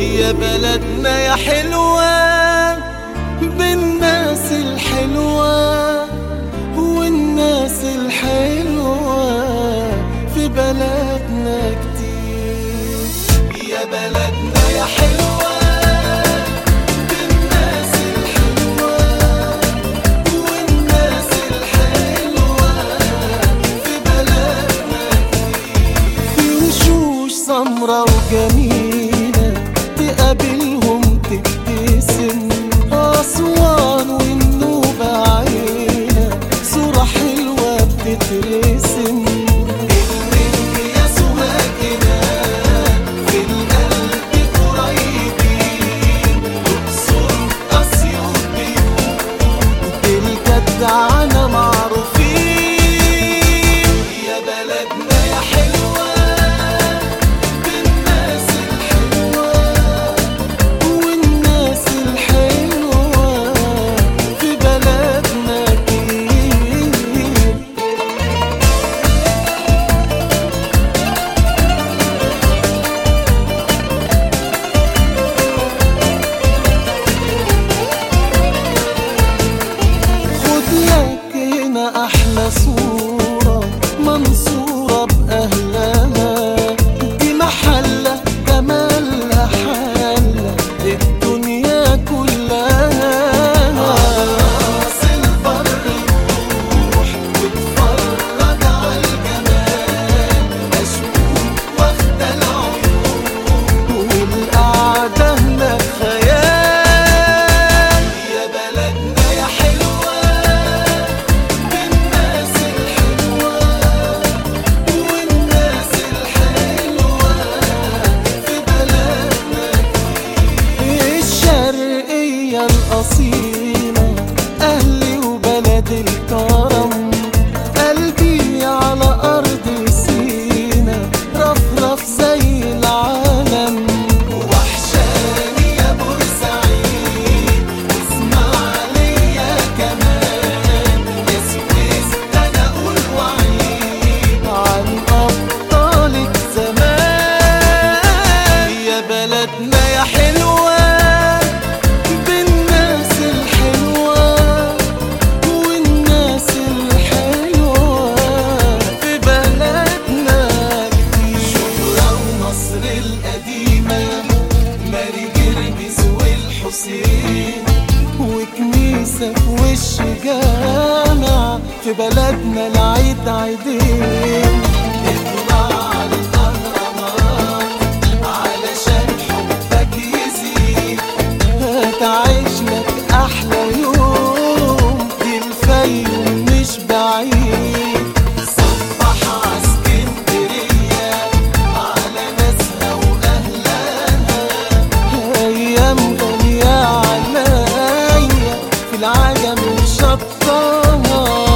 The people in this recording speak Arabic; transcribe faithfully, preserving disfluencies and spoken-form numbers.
يا بلدنا يا حلوة بالناس الحلوة، والناس الحلوة في بلدنا كتير. يا بلدنا يا حلوة بالناس الحلوة، والناس الحلوة في بلدنا كتير. في وشوش سمرة وجميلة تقابلهم تبتسم، أسوان والنوبة عيلة صورة حلوة بتترسم. المنيا يا سواقنا في القلب قريبين، أقصر أسيوط بيوت بالجدعنة معروفين. يا بلدنا يا حلوة بالناس الحلوة، والناس الحلوة في بلدنا كتير. خد لك هنا أحلى صورة منصورة بأهلها، دي محلة جمالها حلة الدنيا كلها. راس البر روح واتفرج عالجمال، أشوف واخدة العيون والقعدة هناك خيال. يا بلدنا يا حلوة بالناس الحلوة، والناس الحلوة في بلدنا كتير. الشرقية الأصيلة أهلي وبلد الكرم، قلبي على أرض سينا رفرف زي العالم. وحشاني يا بورسعيد واسماعيلية كمان، يا سويس أنا أقول وعيد عن أبطالك زمان. يا بلدنا يا حلوة بالناس الحلوة، والناس الحلوة في بلدنا كتير. شبرا ومصر القديمة، ماري جرجس والحسين، وكنيسة في وش جامع في بلدنا العيد عيدين. اطلع على الأهرامات علشان حبك يزيد، هتعيش لك أحلى يوم، دي الفيوم مش بعيد. صبح عاسكندرية على ناسها وأهلها، أيام غالية عليا في العجم وشطها.